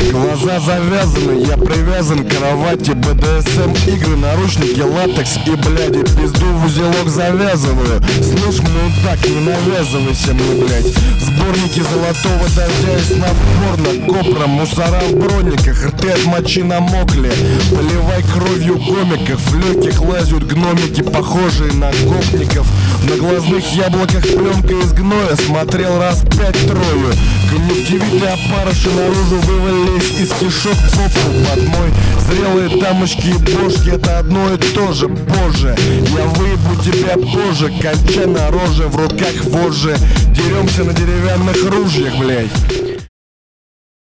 Глаза завязаны, я привязан к кровати. БДСМ, игры, наручники, латекс и бляди. Пизду в узелок завязываю. Слышь, мудак, не навязывайся мне, блядь. Сборники золотого дождя и снаборно. Копра, мусора в брониках, рты от мочи намокли. Поливай кровью комиков, в легких лазят гномики, похожие на гопников. На глазных яблоках пленка из гноя, смотрел раз 5-трою. Конъюнктивиты опарыши наружу вывалились из кишок попу под мой. Зрелые дамочки и бошки, это одно и то же. Боже, я выебу тебя позже. Кончай на роже, в руках вожжи. Деремся на деревянных ружьях, блядь.